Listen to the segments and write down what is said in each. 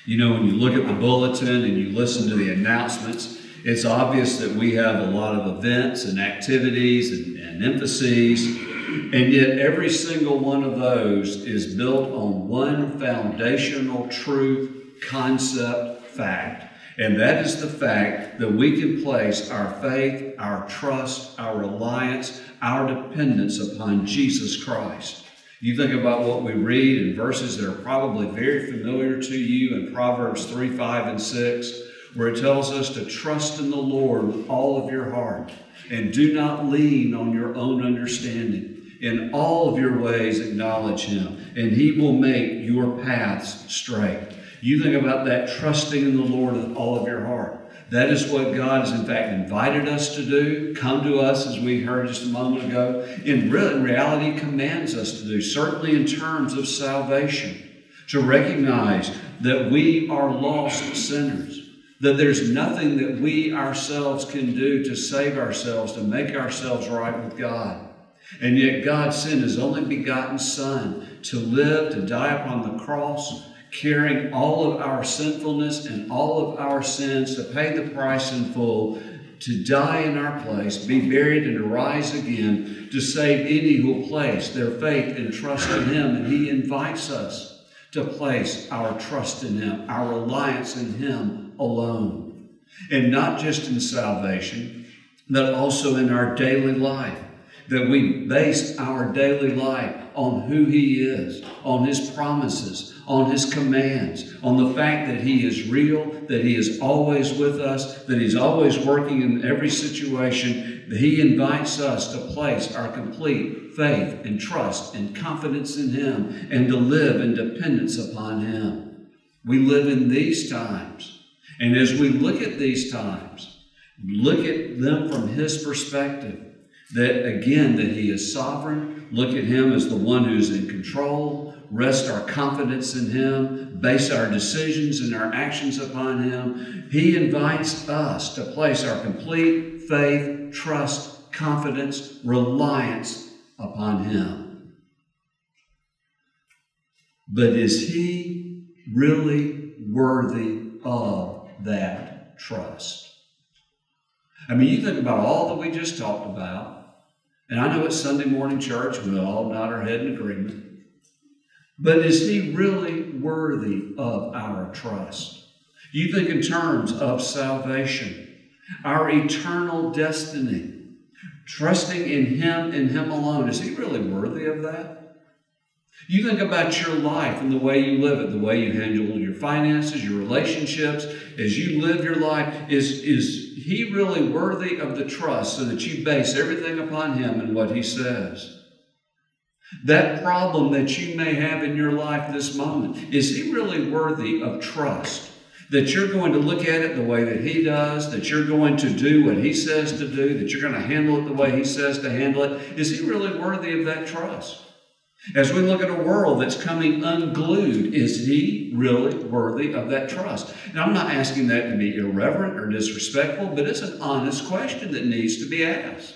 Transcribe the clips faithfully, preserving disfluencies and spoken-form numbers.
You know, when you look at the bulletin and you listen to the announcements, it's obvious that we have a lot of events and activities and, and emphases, and yet every single one of those is built on one foundational truth, concept, fact. And that is the fact that we can place our faith, our trust, our reliance, our dependence upon Jesus Christ. You think about what we read in verses that are probably very familiar to you in Proverbs three, five, and six, where it tells us to trust in the Lord with all of your heart and do not lean on your own understanding. In all of your ways acknowledge Him, and He will make your paths straight. You think about that, trusting in the Lord with all of your heart. That is what God has in fact invited us to do, come to us as we heard just a moment ago, in reality commands us to do, certainly in terms of salvation, to recognize that we are lost sinners, that there's nothing that we ourselves can do to save ourselves, to make ourselves right with God. And yet God sent His only begotten Son to live, to die upon the cross, carrying all of our sinfulness and all of our sins, to pay the price in full, to die in our place, be buried, and to rise again, to save any who will place their faith and trust in Him. And He invites us to place our trust in Him, our reliance in Him alone. And not just in salvation, but also in our daily life. That we base our daily life on who He is, on His promises, on His commands, on the fact that He is real, that He is always with us, that He's always working in every situation. That He invites us to place our complete faith and trust and confidence in Him and to live in dependence upon Him. We live in these times. And as we look at these times, look at them from His perspective, that again, that He is sovereign, look at Him as the one who's in control, rest our confidence in Him, base our decisions and our actions upon Him. He invites us to place our complete faith, trust, confidence, reliance upon Him. But is He really worthy of that trust? I mean, you think about all that we just talked about, and I know it's Sunday morning church, we'll all nod our head in agreement, but is He really worthy of our trust? You think in terms of salvation, our eternal destiny, trusting in Him and Him alone, is He really worthy of that? You think about your life and the way you live it, the way you handle your finances, your relationships, as you live your life, is, is He really worthy of the trust so that you base everything upon Him and what He says? That problem that you may have in your life this moment, is He really worthy of trust? That you're going to look at it the way that He does, that you're going to do what He says to do, that you're going to handle it the way He says to handle it. Is He really worthy of that trust? As we look at a world that's coming unglued, is He really worthy of that trust? And I'm not asking that to be irreverent or disrespectful, but it's an honest question that needs to be asked.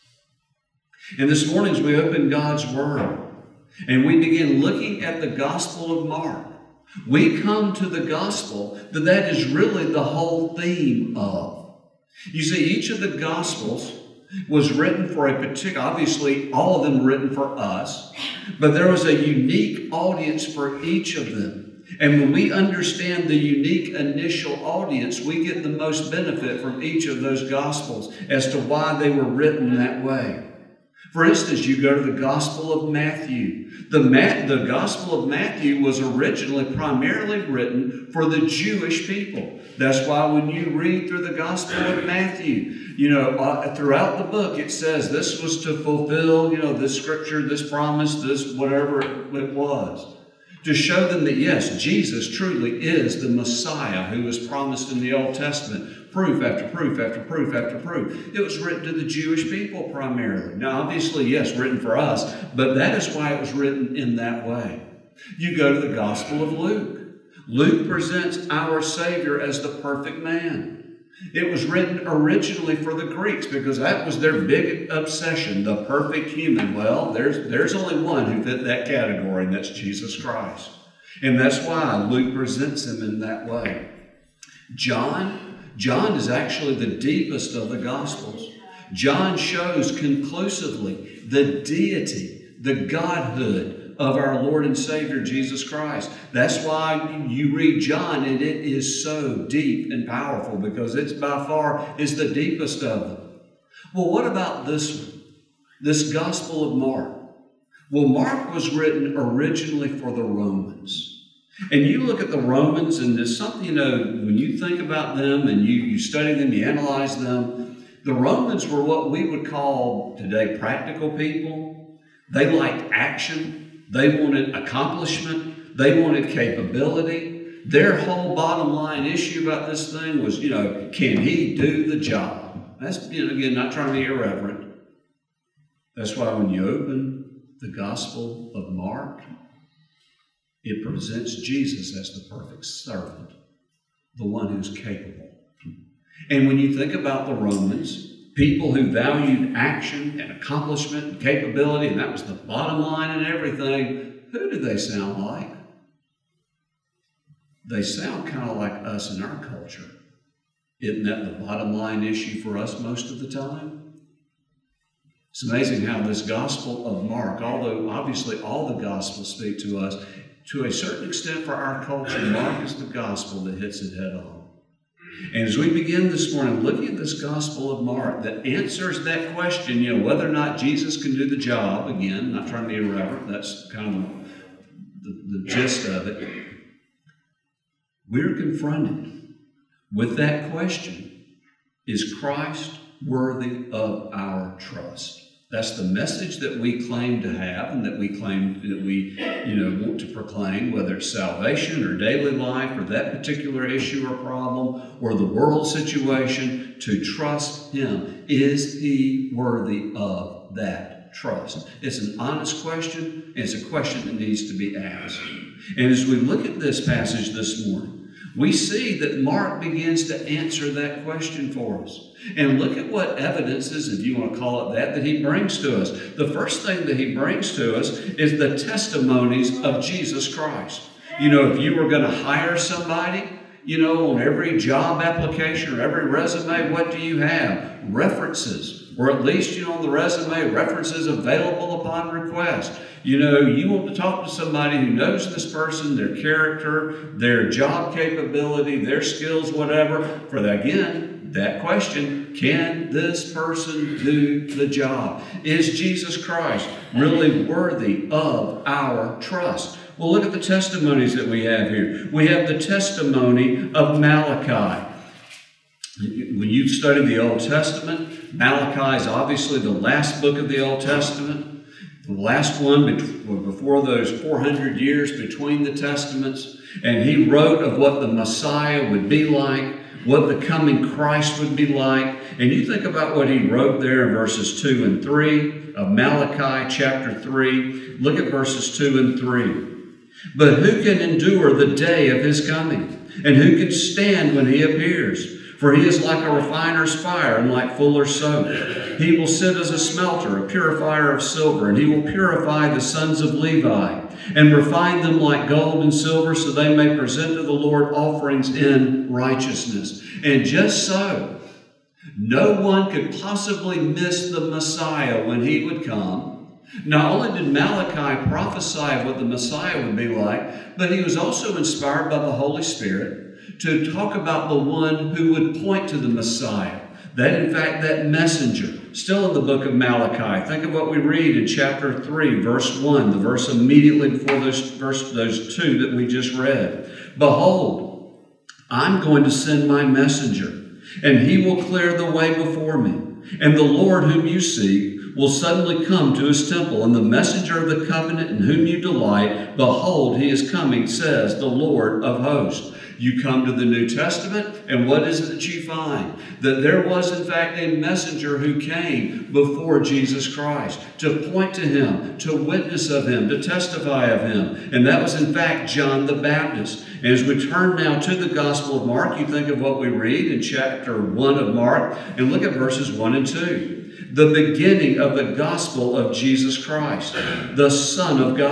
And this morning, as we open God's Word and we begin looking at the Gospel of Mark, we come to the Gospel that that is really the whole theme of. You see, each of the Gospels was written for a particular, obviously all of them written for us, but there was a unique audience for each of them. And when we understand the unique initial audience, we get the most benefit from each of those Gospels as to why they were written that way. For instance, you go to the Gospel of Matthew. The, Ma- the Gospel of Matthew was originally primarily written for the Jewish people. That's why when you read through the Gospel of Matthew, you know, uh, throughout the book, it says this was to fulfill, you know, this scripture, this promise, this whatever it was. To show them that, yes, Jesus truly is the Messiah who was promised in the Old Testament. Proof after proof after proof after proof. It was written to the Jewish people primarily. Now, obviously, yes, written for us, but that is why it was written in that way. You go to the Gospel of Luke. Luke presents our Savior as the perfect man. It was written originally for the Greeks because that was their big obsession, the perfect human. Well, there's, there's only one who fit that category, and that's Jesus Christ. And that's why Luke presents him in that way. John, John is actually the deepest of the Gospels. John shows conclusively the deity, the godhood of our Lord and Savior Jesus Christ. That's why you read John and it is so deep and powerful, because it's by far is the deepest of them. Well, what about this one? This Gospel of Mark? Well, Mark was written originally for the Romans. And you look at the Romans, and there's something, you know, when you think about them and you, you study them, you analyze them, the Romans were what we would call today practical people. They liked action. They wanted accomplishment. They wanted capability. Their whole bottom line issue about this thing was, you know, can he do the job? That's, you know, again, not trying to be irreverent. That's why when you open the Gospel of Mark, it presents Jesus as the perfect servant, the one who's capable. And when you think about the Romans, people who valued action and accomplishment and capability, and that was the bottom line in everything, who do they sound like? They sound kind of like us in our culture. Isn't that the bottom line issue for us most of the time? It's amazing how this Gospel of Mark, although obviously all the Gospels speak to us, to a certain extent for our culture, Mark is the Gospel that hits it head on. And as we begin this morning looking at this Gospel of Mark that answers that question, you know, whether or not Jesus can do the job, again, not trying to be irreverent, that's kind of the, the gist of it. We're confronted with that question: is Christ worthy of our trust? That's the message that we claim to have and that we claim that we, you know, want to proclaim, whether it's salvation or daily life or that particular issue or problem or the world situation, to trust Him. Is He worthy of that trust? It's an honest question, and it's a question that needs to be asked. And as we look at this passage this morning, we see that Mark begins to answer that question for us. And look at what evidences, if you want to call it that, that he brings to us. The first thing that he brings to us is the testimonies of Jesus Christ. You know, if you were going to hire somebody, you know, on every job application or every resume, what do you have? References. Or at least, you know, on the resume, references available upon request. You know, you want to talk to somebody who knows this person, their character, their job capability, their skills, whatever. For that, again, that question, can this person do the job? Is Jesus Christ really worthy of our trust? Well, look at the testimonies that we have here. We have the testimony of Malachi. When you study the Old Testament, Malachi is obviously the last book of the Old Testament. The last one before those four hundred years between the Testaments. And he wrote of what the Messiah would be like, what the coming Christ would be like. And you think about what he wrote there in verses two and three of Malachi chapter three. Look at verses two and three. But who can endure the day of his coming? And who can stand when he appears? For he is like a refiner's fire and like fuller's soap. He will sit as a smelter, a purifier of silver, and he will purify the sons of Levi and refine them like gold and silver, so they may present to the Lord offerings in righteousness. And just so, no one could possibly miss the Messiah when he would come. Not only did Malachi prophesy of what the Messiah would be like, but he was also inspired by the Holy Spirit to talk about the one who would point to the Messiah. That, in fact, that messenger, still in the book of Malachi. Think of what we read in chapter three, verse one, the verse immediately before those, verse, those two that we just read. Behold, I'm going to send my messenger, and he will clear the way before me. And the Lord whom you seek will suddenly come to his temple, and the messenger of the covenant in whom you delight, behold, he is coming, says the Lord of hosts. You come to the New Testament, and what is it that you find? That there was, in fact, a messenger who came before Jesus Christ to point to him, to witness of him, to testify of him. And that was, in fact, John the Baptist. And as we turn now to the Gospel of Mark, you think of what we read in chapter one of Mark, and look at verses one and two. The beginning of the gospel of Jesus Christ, the Son of God.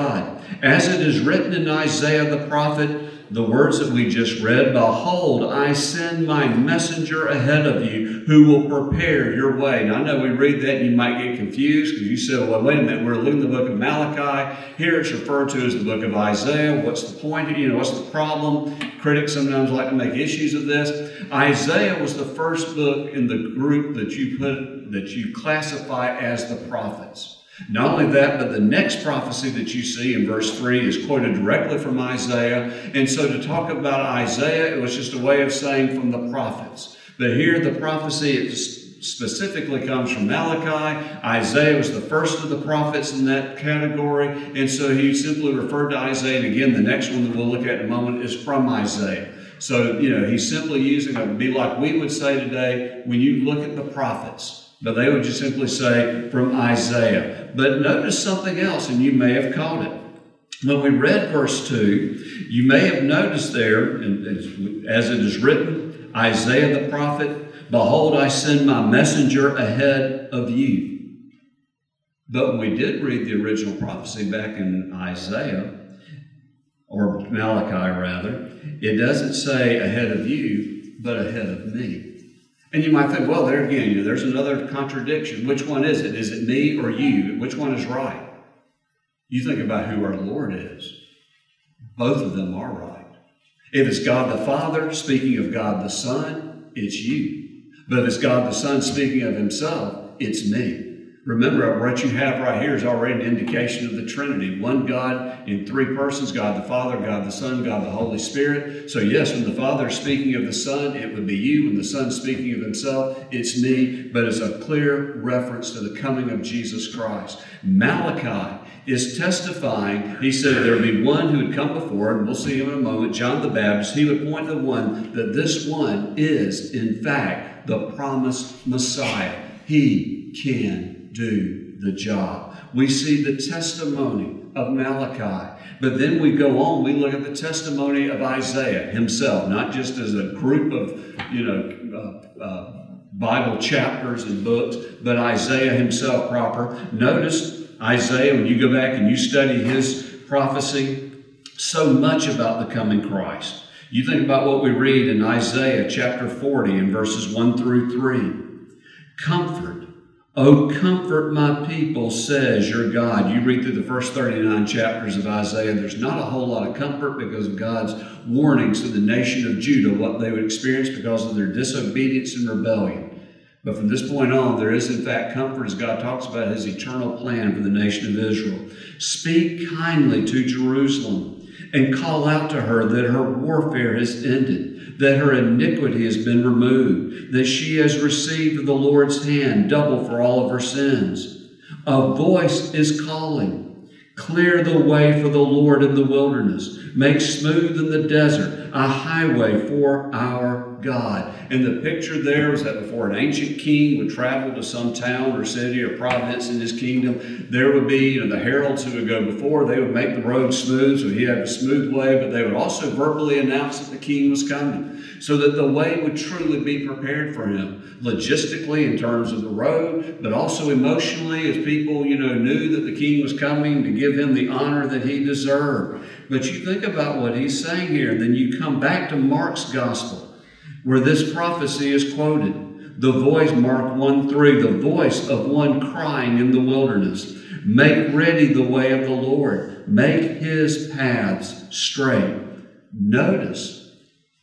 As it is written in Isaiah the prophet, the words that we just read, behold, I send my messenger ahead of you who will prepare your way. Now, I know we read that and you might get confused because you said, well, wait a minute, we're looking at the book of Malachi. Here it's referred to as the book of Isaiah. What's the point? You know, what's the problem? Critics sometimes like to make issues of this. Isaiah was the first book in the group that you put, that you classify as the prophets. Not only that, but the next prophecy that you see in verse three is quoted directly from Isaiah. And so to talk about Isaiah, it was just a way of saying from the prophets. But here the prophecy, it specifically comes from Malachi. Isaiah was the first of the prophets in that category. And so he simply referred to Isaiah. And again, the next one that we'll look at in a moment is from Isaiah. So, you know, he's simply using, it would be like we would say today when you look at the prophets. But they would just simply say from Isaiah. But notice something else, and you may have caught it. When we read verse two, you may have noticed there, as it is written, Isaiah the prophet, behold, I send my messenger ahead of you. But when we did read the original prophecy back in Isaiah, or Malachi rather, it doesn't say ahead of you, but ahead of me. And you might think, well, there again, you know, there's another contradiction. Which one is it? Is it me or you? Which one is right? You think about who our Lord is. Both of them are right. If it's God the Father speaking of God the Son, it's you. But if it's God the Son speaking of himself, it's me. Remember, what you have right here is already an indication of the Trinity. One God in three persons, God the Father, God the Son, God the Holy Spirit. So yes, when the Father is speaking of the Son, it would be you. When the Son is speaking of himself, it's me. But it's a clear reference to the coming of Jesus Christ. Malachi is testifying. He said there would be one who would come before, and we'll see him in a moment, John the Baptist. He would point to one that this one is, in fact, the promised Messiah. He can do the job. We see the testimony of Malachi, but then we go on, we look at the testimony of Isaiah himself, not just as a group of, you know, uh, uh, Bible chapters and books, but Isaiah himself proper. Notice Isaiah, when you go back and you study his prophecy, so much about the coming Christ. You think about what we read in Isaiah chapter forty and verses one through three. Comfort, O comfort my people, says your God. You read through the first thirty-nine chapters of Isaiah. There's not a whole lot of comfort because of God's warnings to the nation of Judah, what they would experience because of their disobedience and rebellion. But from this point on, there is in fact comfort as God talks about his eternal plan for the nation of Israel. Speak kindly to Jerusalem and call out to her that her warfare has ended, that her iniquity has been removed, that she has received of the Lord's hand double for all of her sins. A voice is calling, clear the way for the Lord in the wilderness, make smooth in the desert a highway for our God. And the picture there is that before an ancient king would travel to some town or city or province in his kingdom, there would be, you know, the heralds who would go before. They would make the road smooth so he had a smooth way, but they would also verbally announce that the king was coming so that the way would truly be prepared for him, logistically in terms of the road, but also emotionally as people, you know, knew that the king was coming to give him the honor that he deserved. But you think about what he's saying here, and then you come back to Mark's gospel, where this prophecy is quoted. The voice, Mark one three, the voice of one crying in the wilderness, make ready the way of the Lord, make his paths straight. Notice,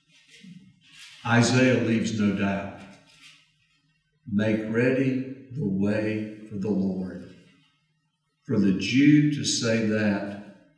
Isaiah leaves no doubt. Make ready the way for the Lord. For the Jew to say that,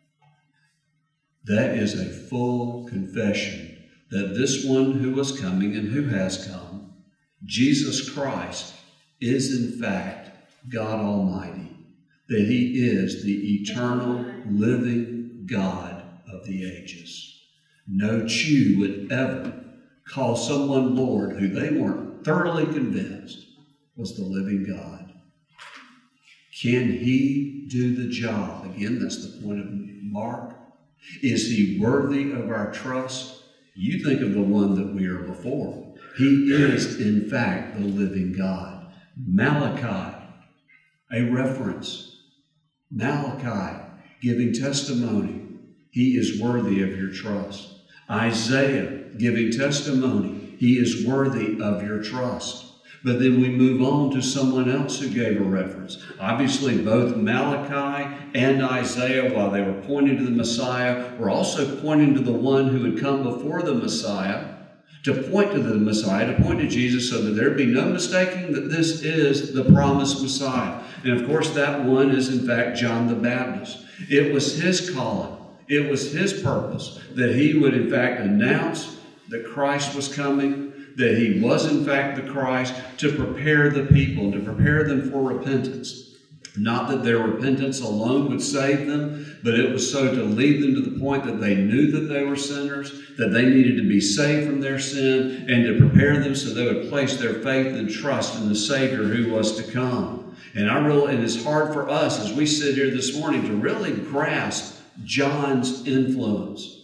that is a full confession that this one who was coming and who has come, Jesus Christ, is in fact God Almighty, that he is the eternal living God of the ages. No Jew would ever call someone Lord who they weren't thoroughly convinced was the living God. Can he do the job? Again, that's the point of Mark. Is he worthy of our trust? You think of the one that we are before. He is, in fact, the living God. Malachi, a reference. Malachi giving testimony. He is worthy of your trust. Isaiah giving testimony. He is worthy of your trust. But then we move on to someone else who gave a reference. Obviously, both Malachi and Isaiah, while they were pointing to the Messiah, were also pointing to the one who had come before the Messiah, to point to the Messiah, to point to Jesus, so that there be no mistaking that this is the promised Messiah. And of course, that one is in fact John the Baptist. It was his calling. It was his purpose that he would in fact announce that Christ was coming, that he was in fact the Christ, to prepare the people, to prepare them for repentance. Not that their repentance alone would save them, but it was so to lead them to the point that they knew that they were sinners, that they needed to be saved from their sin, and to prepare them so they would place their faith and trust in the Savior who was to come. And I really, and it's hard for us as we sit here this morning to really grasp John's influence.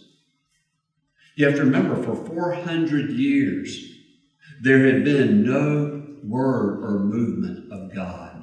You have to remember, for four hundred years, there had been no word or movement of God.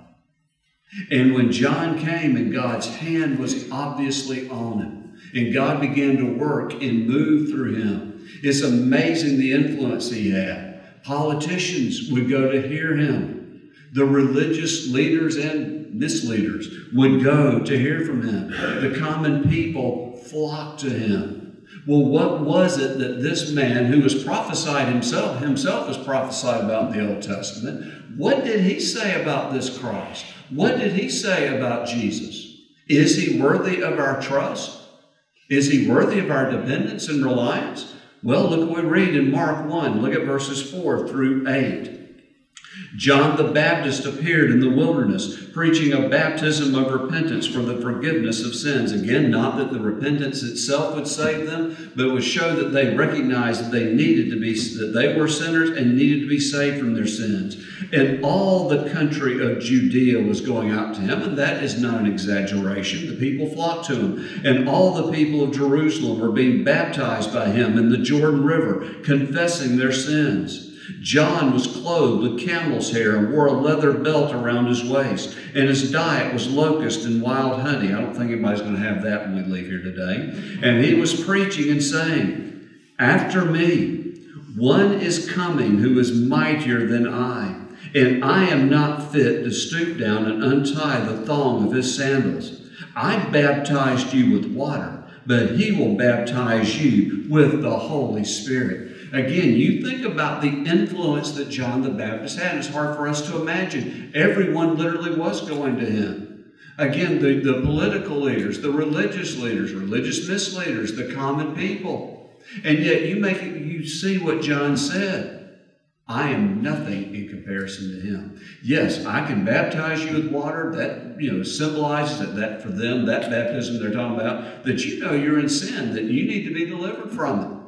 And when John came and God's hand was obviously on him, and God began to work and move through him, it's amazing the influence he had. Politicians would go to hear him. The religious leaders and misleaders would go to hear from him. The common people flocked to him. Well, what was it that this man who was prophesied himself, himself was prophesied about in the Old Testament, what did he say about this Christ? What did he say about Jesus? Is he worthy of our trust? Is he worthy of our dependence and reliance? Well, look what we read in Mark one. Look at verses four through eight. John the Baptist appeared in the wilderness, preaching a baptism of repentance for the forgiveness of sins. Again, not that the repentance itself would save them, but would show that they recognized that they needed to be, that they were sinners and needed to be saved from their sins. And all the country of Judea was going out to him, and that is not an exaggeration. The people flocked to him. And all the people of Jerusalem were being baptized by him in the Jordan River, confessing their sins. John was clothed with camel's hair and wore a leather belt around his waist, and his diet was locust and wild honey. I don't think anybody's going to have that when we leave here today. And he was preaching and saying, "After me, one is coming who is mightier than I, and I am not fit to stoop down and untie the thong of his sandals. I baptized you with water, but he will baptize you with the Holy Spirit." Again, you think about the influence that John the Baptist had. It's hard for us to imagine. Everyone literally was going to him. Again, the, the political leaders, the religious leaders, religious misleaders, the common people. And yet you make it, you see what John said. I am nothing in comparison to him. Yes, I can baptize you with water. That, you know, symbolizes that, that for them, that baptism they're talking about, that you know you're in sin, that you need to be delivered from it.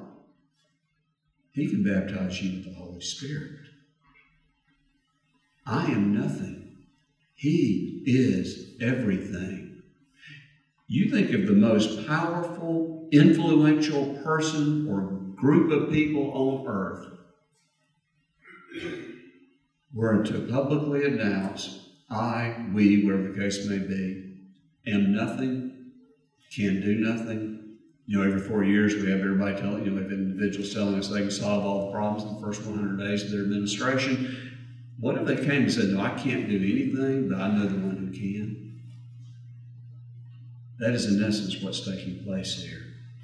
He can baptize you with the Holy Spirit. I am nothing. He is everything. You think of the most powerful, influential person or group of people on earth were to publicly announce, I, we, whatever the case may be, am nothing, can do nothing. You know, every four years we have everybody telling, you know, we have individuals telling us they can solve all the problems in the first one hundred days of their administration. What if they came and said, no, I can't do anything, but I know the one who can? That is in essence what's taking place here.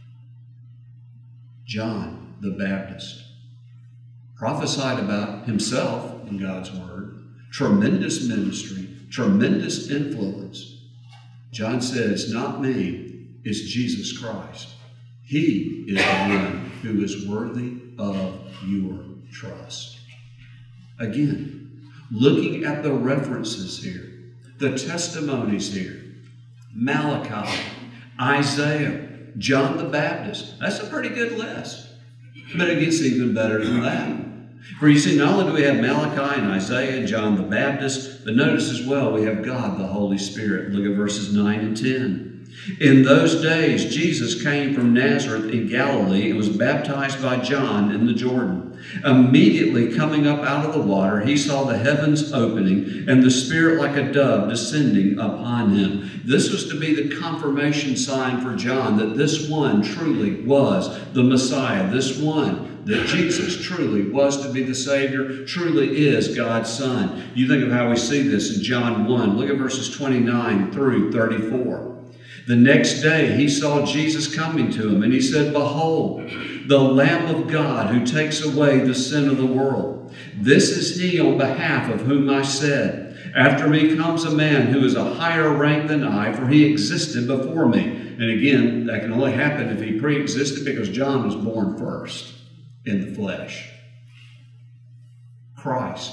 John the Baptist prophesied about himself in God's Word, tremendous ministry, tremendous influence. John says, not me, it's Jesus Christ. He is the one who is worthy of your trust. Again, looking at the references here, the testimonies here, Malachi, Isaiah, John the Baptist, that's a pretty good list. But it gets even better than that. For you see, not only do we have Malachi and Isaiah and John the Baptist, but notice as well we have God, the Holy Spirit. Look at verses nine and ten. In those days, Jesus came from Nazareth in Galilee and was baptized by John in the Jordan. Immediately coming up out of the water, he saw the heavens opening and the Spirit like a dove descending upon him. This was to be the confirmation sign for John that this one truly was the Messiah. This one, that Jesus truly was to be the Savior, truly is God's Son. You think of how we see this in John one. Look at verses twenty-nine through thirty-four. The next day he saw Jesus coming to him, and he said, "Behold, the Lamb of God who takes away the sin of the world. This is he on behalf of whom I said, after me comes a man who is a higher rank than I, for he existed before me." And again, that can only happen if he pre-existed, because John was born first in the flesh. Christ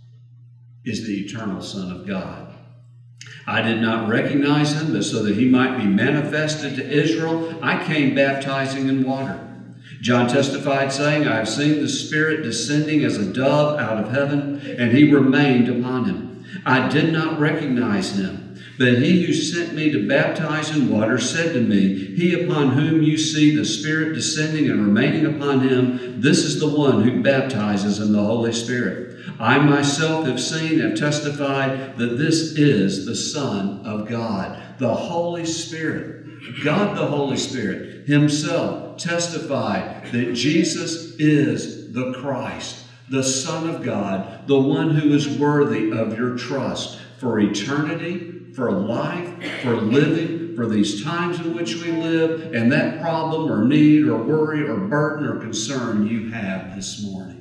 is the eternal Son of God. I did not recognize him, but so that he might be manifested to Israel, I came baptizing in water. John testified, saying, "I have seen the Spirit descending as a dove out of heaven, and he remained upon him. I did not recognize him, but he who sent me to baptize in water said to me, 'He upon whom you see the Spirit descending and remaining upon him, this is the one who baptizes in the Holy Spirit.' I myself have seen and testified that this is the Son of God." The Holy Spirit, God the Holy Spirit himself testified that Jesus is the Christ, the Son of God, the one who is worthy of your trust for eternity, for life, for living, for these times in which we live, and that problem or need or worry or burden or concern you have this morning.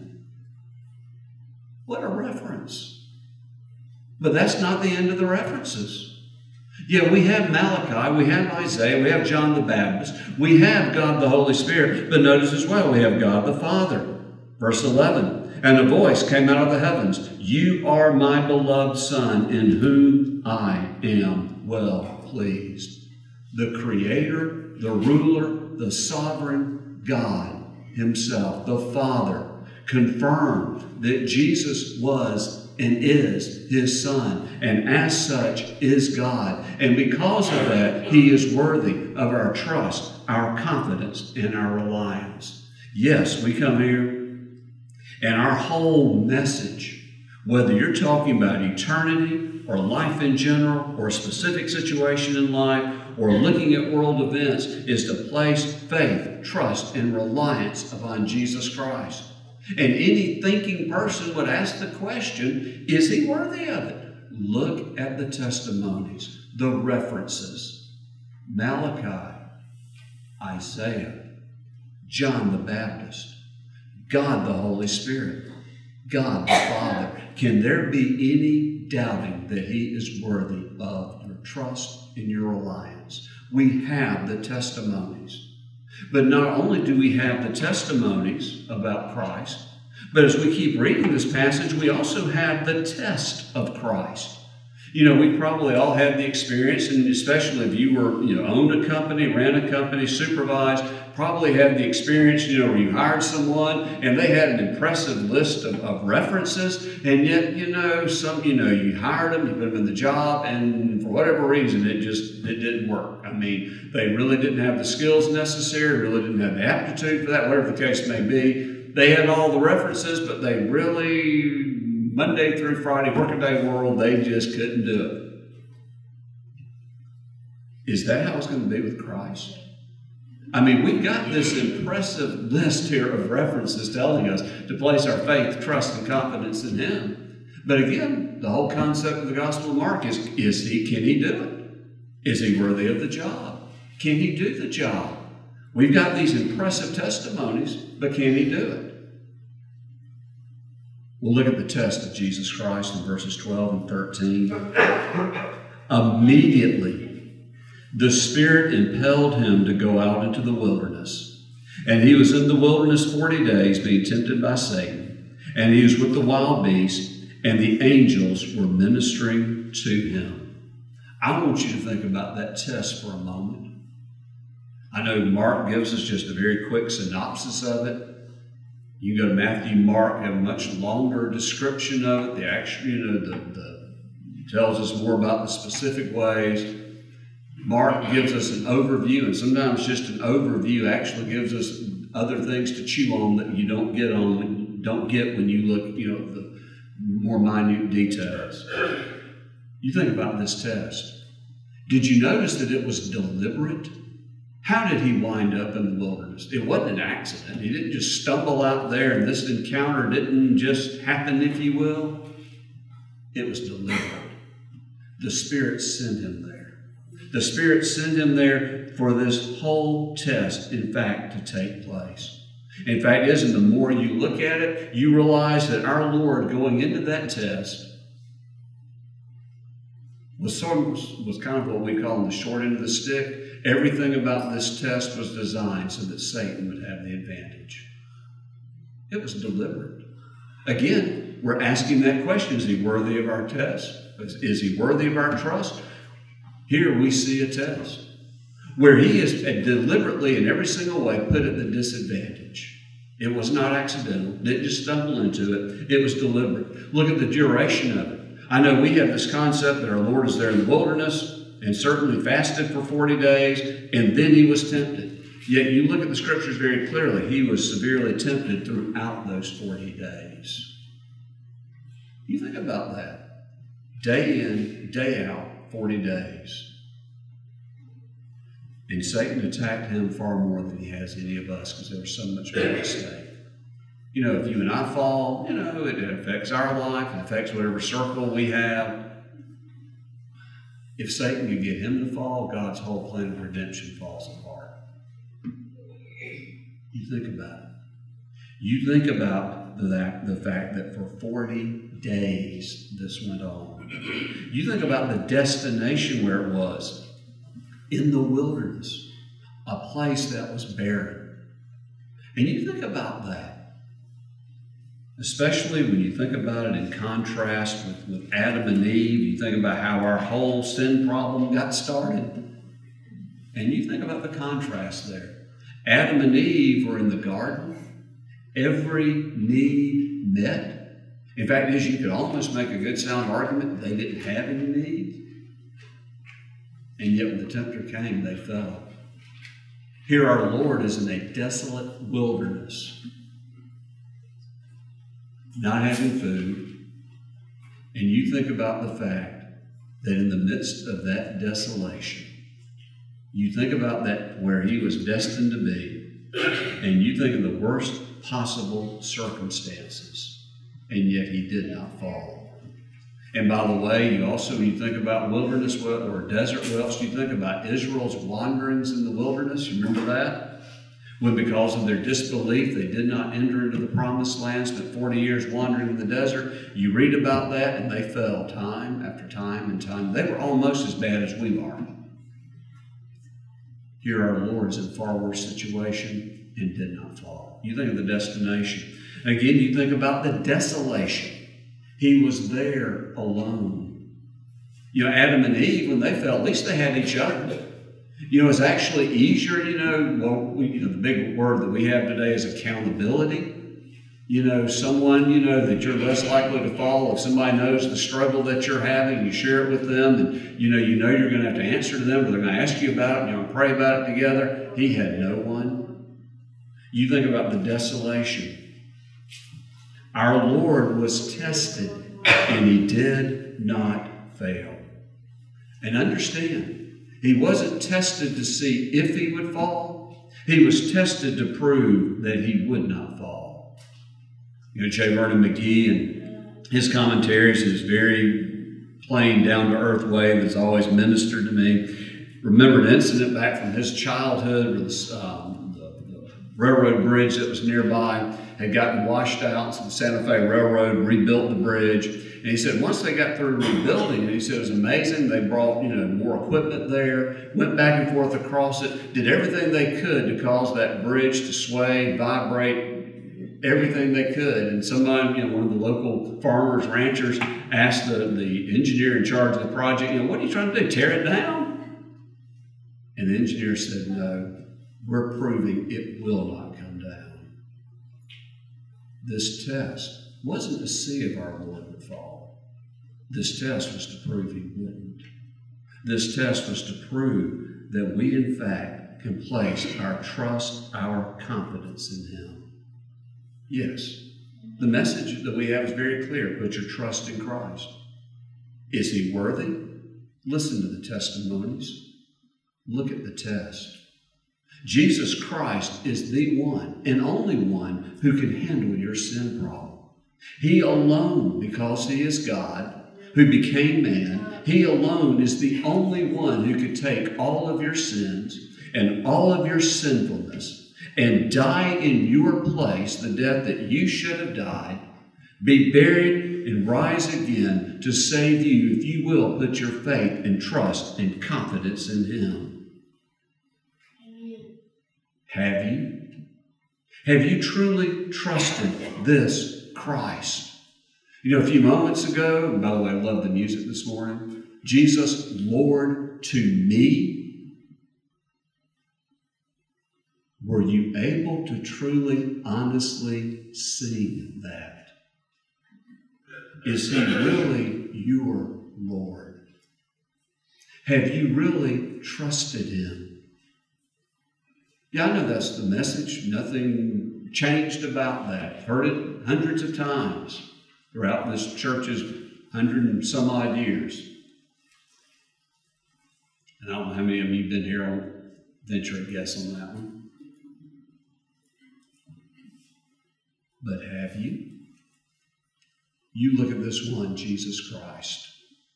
What a reference. But that's not the end of the references. Yeah, we have Malachi, we have Isaiah, we have John the Baptist, we have God the Holy Spirit, but notice as well we have God the Father. Verse eleven, "And a voice came out of the heavens, 'You are my beloved Son, in whom I am well pleased.'" The Creator, the Ruler, the Sovereign God himself, the Father, confirmed that Jesus was and is his Son, and as such is God. And because of that, he is worthy of our trust, our confidence, and our reliance. Yes, we come here, and our whole message, whether you're talking about eternity or life in general or a specific situation in life or looking at world events, is to place faith, trust, and reliance upon Jesus Christ. And any thinking person would ask the question, is he worthy of it? Look at the testimonies, the references. Malachi, Isaiah, John the Baptist, God the Holy Spirit, God the Father. Can there be any doubting that he is worthy of your trust and your reliance? We have the testimonies. But not only do we have the testimonies about Christ, but as we keep reading this passage, we also have the test of Christ. You know, we probably all had the experience, and especially if you were, you know, owned a company, ran a company, supervised, probably had the experience, you know, where you hired someone and they had an impressive list of, of references, and yet, you know, some, you know, you hired them, you put them in the job, and for whatever reason, it just, it didn't work. I mean, they really didn't have the skills necessary, really didn't have the aptitude for that, whatever the case may be. They had all the references, but they really, Monday through Friday, working day world, they just couldn't do it. Is that how it's going to be with Christ? I mean, we've got this impressive list here of references telling us to place our faith, trust, and confidence in him. But again, the whole concept of the Gospel of Mark is, is he, can he do it? Is he worthy of the job? Can he do the job? We've got these impressive testimonies, but can he do it? We'll look at the test of Jesus Christ in verses twelve and thirteen. Immediately, the Spirit impelled him to go out into the wilderness. And he was in the wilderness forty days, being tempted by Satan. And he was with the wild beasts, and the angels were ministering to him. I want you to think about that test for a moment. I know Mark gives us just a very quick synopsis of it. You can go to Matthew, Mark, have a much longer description of it. The actual, you know, the, the tells us more about the specific ways. Mark gives us an overview, and sometimes just an overview actually gives us other things to chew on that you don't get on, don't get when you look, you know, the more minute details. You think about this test. Did you notice that it was deliberate? How did he wind up in the wilderness? It wasn't an accident. He didn't just stumble out there, and this encounter didn't just happen, if you will. It was deliberate. The Spirit sent him there. The Spirit sent him there for this whole test, in fact, to take place. In fact, isn't the more you look at it, you realize that our Lord going into that test was sort of, was kind of what we call the short end of the stick. Everything about this test was designed so that Satan would have the advantage. It was deliberate. Again, we're asking that question, is he worthy of our test? Is he worthy of our trust? Here we see a test where he is deliberately in every single way put at the disadvantage. It was not accidental. Didn't just stumble into it. It was deliberate. Look at the duration of it. I know we have this concept that our Lord is there in the wilderness and certainly fasted for forty days, and then he was tempted. Yet you look at the scriptures very clearly. He was severely tempted throughout those forty days. You think about that. Day in, day out, forty days. And Satan attacked him far more than he has any of us because there was so much more at stake. You know, if you and I fall, you know, it affects our life. It affects whatever circle we have. If Satan could get him to fall, God's whole plan of redemption falls apart. You think about it. You think about the, the fact that for forty days this went on. You think about the destination where it was. In the wilderness, a place that was barren. And you think about that, especially when you think about it in contrast with, with Adam and Eve. You think about how our whole sin problem got started. And you think about the contrast there. Adam and Eve were in the garden. Every need met. In fact, as you could almost make a good sound argument, they didn't have any needs. And yet when the tempter came, they fell. Here our Lord is in a desolate wilderness, not having food. And you think about the fact that in the midst of that desolation, you think about that where he was destined to be, and you think of the worst possible circumstances, and yet he did not fall. And by the way, you also, when you think about wilderness or desert, what else do you think about? Israel's wanderings in the wilderness. You remember that? When because of their disbelief, they did not enter into the promised land, spent forty years wandering in the desert. You read about that, and they fell time after time and time. They were almost as bad as we are. Here our Lord's in a far worse situation and did not fall. You think of the destination. Again, you think about the desolation. He was there alone. You know, Adam and Eve, when they fell, at least they had each other. You know, it's actually easier, you know, well, we, you know, the big word that we have today is accountability. You know, someone, you know, that you're less likely to fall. If somebody knows the struggle that you're having, you share it with them, and, you know, you know you're going to have to answer to them, or they're going to ask you about it, and you're going to pray about it together. He had no one. You think about the desolation. Our Lord was tested, and he did not fail. And understand, he wasn't tested to see if he would fall. He was tested to prove that he would not fall. You know, J. Vernon McGee and his commentaries in his very plain, down-to-earth way that's always ministered to me. Remember an incident back from his childhood where the, um, the, the railroad bridge that was nearby had gotten washed out, so the Santa Fe Railroad rebuilt the bridge. And he said once they got through rebuilding it, he said it was amazing. They brought, you know, more equipment there, went back and forth across it, did everything they could to cause that bridge to sway, vibrate, everything they could. And somebody, you know, one of the local farmers, ranchers, asked the, the engineer in charge of the project, you know, what are you trying to do, tear it down? And the engineer said, no, we're proving it will not come down. This test wasn't to see if our Lord would fall. This test was to prove he wouldn't. This test was to prove that we, in fact, can place our trust, our confidence in Him. Yes, the message that we have is very clear. Put your trust in Christ. Is He worthy? Listen to the testimonies. Look at the test. Jesus Christ is the one and only one who can handle your sin problem. He alone, because He is God, who became man, He alone is the only one who could take all of your sins and all of your sinfulness and die in your place, the death that you should have died, be buried and rise again to save you if you will put your faith and trust and confidence in Him. Amen. Have you? Have you truly trusted this Christ? You know, a few moments ago, and by the way, I love the music this morning, Jesus, Lord to me. Were you able to truly, honestly sing that? Is He really your Lord? Have you really trusted Him? Yeah, I know that's the message. Nothing changed about that. Heard it hundreds of times throughout this church's hundred and some odd years. And I don't know how many of you have been here. I'll venture a guess on that one. But have you? You look at this one, Jesus Christ,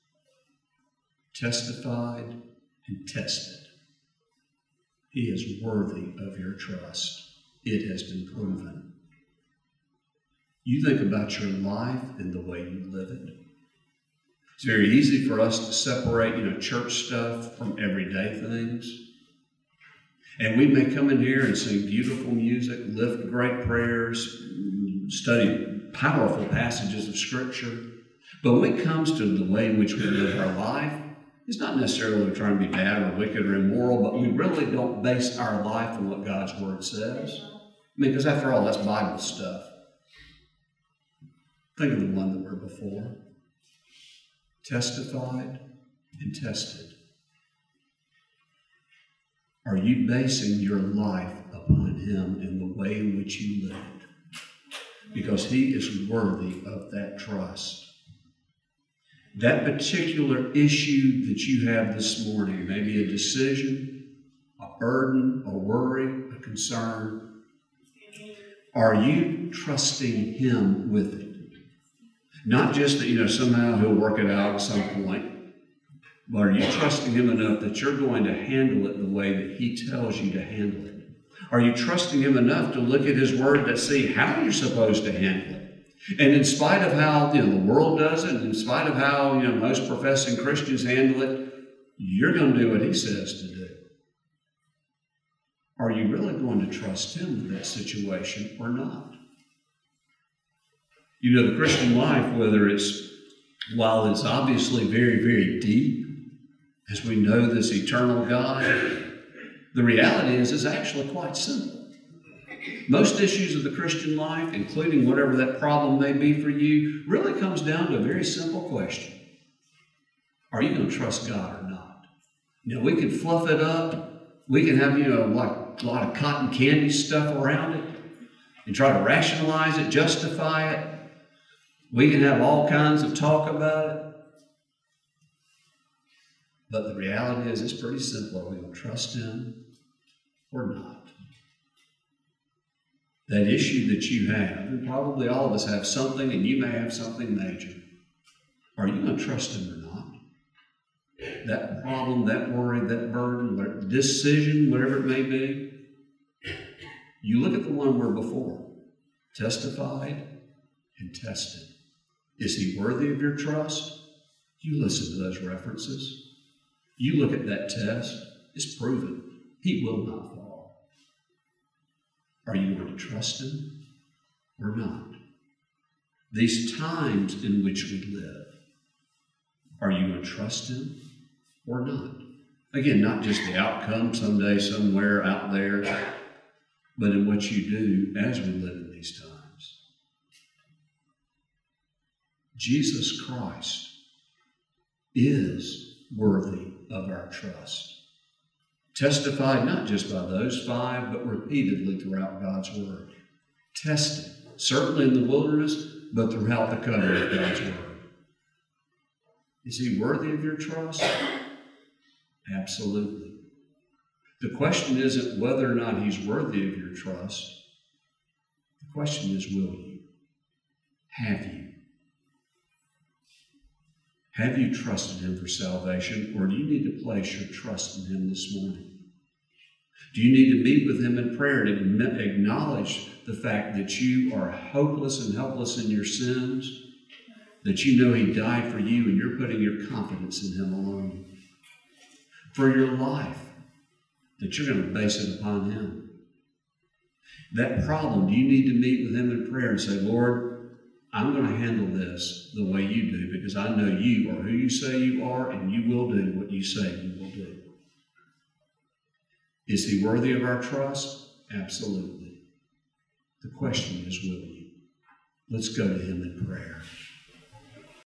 testified and tested. He is worthy of your trust. It has been proven. You think about your life and the way you live it. It's very easy for us to separate, you know, church stuff from everyday things. And we may come in here and sing beautiful music, lift great prayers, study powerful passages of Scripture. But when it comes to the way in which we live our life, it's not necessarily trying to be bad or wicked or immoral, but we really don't base our life on what God's Word says. I mean, because after all, that's Bible stuff. Think of the one that we're before. Testified and tested. Are you basing your life upon Him in the way in which you live it? Because He is worthy of that trust. That particular issue that you have this morning, maybe a decision, a burden, a worry, a concern, are you trusting Him with it? Not just that, you know, somehow He'll work it out at some point, but are you trusting Him enough that you're going to handle it the way that He tells you to handle it? Are you trusting Him enough to look at His Word to see how you're supposed to handle it? And in spite of how, you know, the world does it, in spite of how, you know, most professing Christians handle it, you're going to do what He says to do. Are you really going to trust Him with that situation or not? You know, the Christian life, whether it's, while it's obviously very, very deep, as we know this eternal God, the reality is it's actually quite simple. Most issues of the Christian life, including whatever that problem may be for you, really comes down to a very simple question. Are you going to trust God or not? You know, we can fluff it up. We can have, you know, like a lot of cotton candy stuff around it and try to rationalize it, justify it. We can have all kinds of talk about it. But the reality is it's pretty simple. Are we going to trust Him or not? That issue that you have, and probably all of us have something, and you may have something major. Are you going to trust Him or not? That problem, that worry, that burden, decision, whatever it may be, you look at the one we're before, testified and tested. Is He worthy of your trust? You listen to those references. You look at that test. It's proven. He will not fall. Are you going to trust Him or not? These times in which we live, are you going to trust Him or not? Again, not just the outcome someday, somewhere out there, but in what you do as we live in these times. Jesus Christ is worthy of our trust. Testified not just by those five, but repeatedly throughout God's Word. Tested, certainly in the wilderness, but throughout the cover of God's Word. Is he worthy of your trust? Absolutely. The question isn't whether or not he's worthy of your trust. The question is, will you? Have you? Have you trusted him for salvation, or do you need to place your trust in him this morning? Do you need to meet with him in prayer and acknowledge the fact that you are hopeless and helpless in your sins, that you know he died for you and you're putting your confidence in him alone? For your life, that you're going to base it upon him. That problem, do you need to meet with him in prayer and say, Lord, I'm going to handle this the way you do, because I know you are who you say you are, and you will do what you say you will do. Is he worthy of our trust? Absolutely. The question is, will you? Let's go to him in prayer.